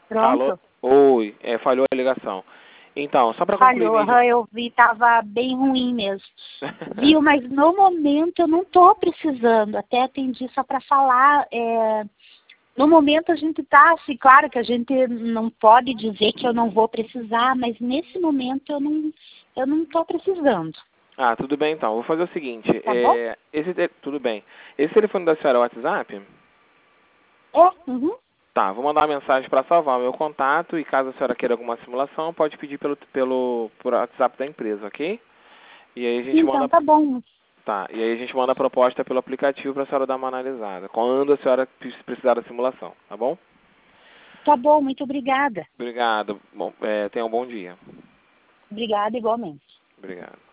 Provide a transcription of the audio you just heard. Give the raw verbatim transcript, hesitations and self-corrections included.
Pronto. Alô? Oi, é, falhou a ligação. Então, só para concluir Falhou, mesmo. aham, eu vi, tava bem ruim mesmo. Viu, mas no momento eu não tô precisando, até atendi só para falar. É, no momento a gente tá, assim, claro que a gente não pode dizer que eu não vou precisar, mas nesse momento eu não, eu não tô precisando. Ah, tudo bem então. Vou fazer o seguinte. Tá bom? É, esse te- Tudo bem. Esse telefone da senhora é o WhatsApp? É, uhum. Tá, vou mandar uma mensagem para salvar o meu contato e caso a senhora queira alguma simulação, pode pedir pelo, pelo por WhatsApp da empresa, ok? E aí a gente Então manda, tá bom. tá, e aí a gente manda a proposta pelo aplicativo para a senhora dar uma analisada, quando a senhora pre- precisar da simulação, tá bom? Tá bom, muito obrigada. Obrigado. Bom, é, tenha um bom dia. Obrigada igualmente. Obrigado.